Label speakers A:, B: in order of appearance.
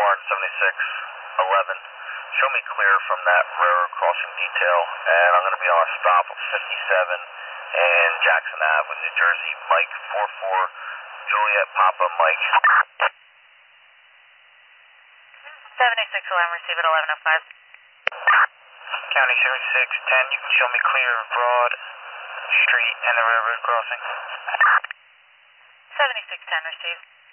A: warrant 7611. Show me clear from that railroad crossing detail, and I'm going to be on a stop of 57 and Jackson Ave in New Jersey. Mike 44, Juliet Papa Mike.
B: 7611, receive at 11:05.
A: County 7610, you can show me clear of Broad Street and the railroad crossing.
B: 7610, receive.